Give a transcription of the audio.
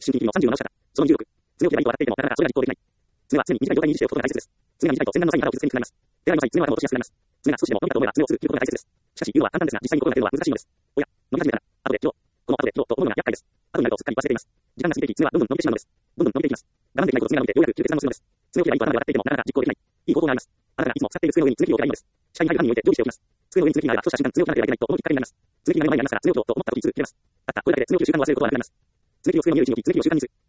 新規の37社。その26。爪を切ればいいと分かっていても、なかなかそれが実行できない。爪は常に短い状態に維持しておくことが大切です。爪が短いと洗顔の際に肌を傷つけにくくなります。手洗いの際、爪の頭を落としやすくなります。爪が少しでも伸びたと思えば爪をすぐ切ることが大切です。しかし、言うのは簡単ですが、実際に心がけるのは難しいのです。おや、伸び始めたら、後で切ろう。この後で切ろうと思うのが厄介です。後になるとすっかり忘れています。時間が過ぎていき、爪はどんどん伸びてしまうのです。どんどん伸びていきます。我慢できないこと爪が伸びて、ようやく切る決断をするのです。爪を切ればいいと頭で分かっていても、なかなか実行できない。いい方法があります。あなたがいつも使っている爪の上に爪切りを置けばいいのです。視界に入る範囲において常備しておきます。机の上に爪切りがあれば、そうした瞬間爪を切らなければいけないと思うきっかけになります。爪切りが目の前にありますから、爪を切ろうと思った時にすぐ切れます。たったこれだけで爪を切る習慣を忘れることはなくなります。爪切りを机の見える位置に置き、爪切りを習慣にする。